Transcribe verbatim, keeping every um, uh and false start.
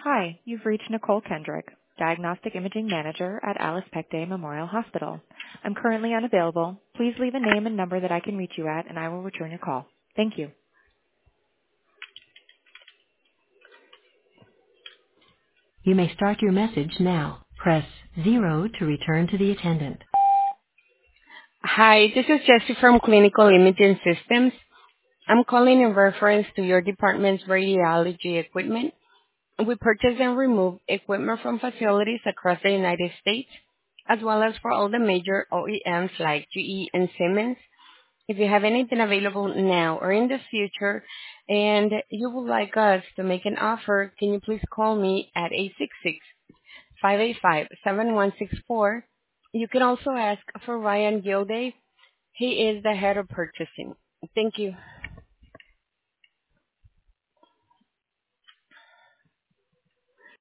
Hi, you've reached Nicole Kendrick, Diagnostic Imaging Manager at Alice Peck Day Memorial Hospital. I'm currently unavailable. Please leave a name and number that I can reach you at, and I will return your call. Thank you. You may start your message now. Press zero to return to the attendant. Hi, this is Jessie from Clinical Imaging Systems. I'm calling in reference to your department's radiology equipment. We purchase and remove equipment from facilities across the United States, as well as for all the major O E Ms like G E and Siemens. If you have anything available now or in the future and you would like us to make an offer, can you please call me at eight six six, five eight five, seven one six four. You can also ask for Ryan Gilday. He is the head of purchasing. Thank you.